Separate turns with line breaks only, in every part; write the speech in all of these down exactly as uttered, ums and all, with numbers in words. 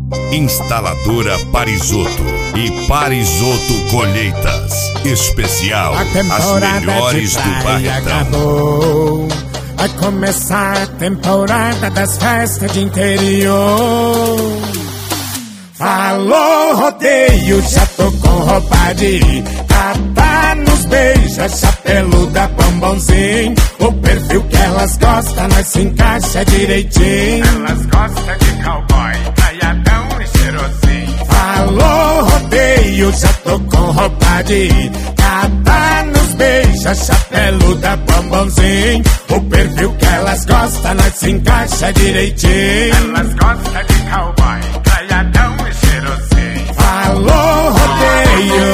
Instaladora Parisoto e Parisoto Colheitas. Especial, as melhores do Barretão.
Acabou. Vai começar a temporada das festas de interior. Falou rodeio, já tô com roupa de ir. Tá nos beija, chapeluda, bombonzinho. O perfil que elas gostam, nós se encaixa direitinho.
Elas gostam de cowboy, caiadão e cheirosinho.
Falou rodeio, já tô com roupa de ir. Tá nos beija, chapeluda, bombonzinho. O perfil que elas gostam, nós se encaixa direitinho.
Elas gostam de cowboy, caiadão e cheirosinho.
Falou rodeio.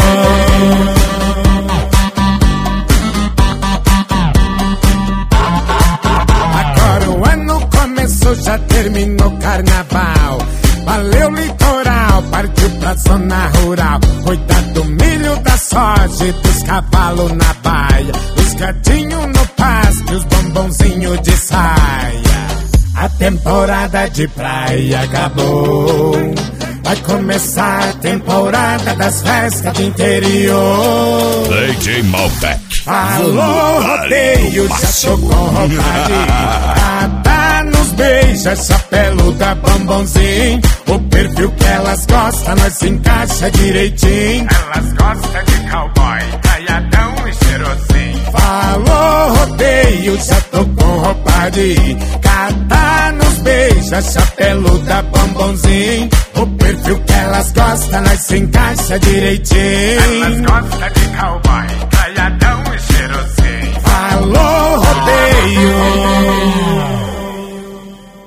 Agora o ano começou, já terminou o carnaval. Valeu litoral, partiu pra zona rural. Cuidar do milho, da soja e dos cavalos na baia. Os gatinhos no pasto e os bombonzinhos de saia. A temporada de praia acabou. Vai começar a temporada das festas de interior.
D J Malbec.
Falou rodeio, já tô com roupa de tá nos beija, chapeluda, bombonzinho. O perfil que elas gostam, nós se encaixa direitinho.
Elas gostam de cowboy, caiadão e cheirosinho.
Falou rodeio, já tô com roupa de ir. Tá nos beija, chapeluda, bombonzinho. O perfil que elas gostam, nós se encaixa direitinho.
Elas gostam de cowboy, caiadão e cheirosinho.
Falou rodeio.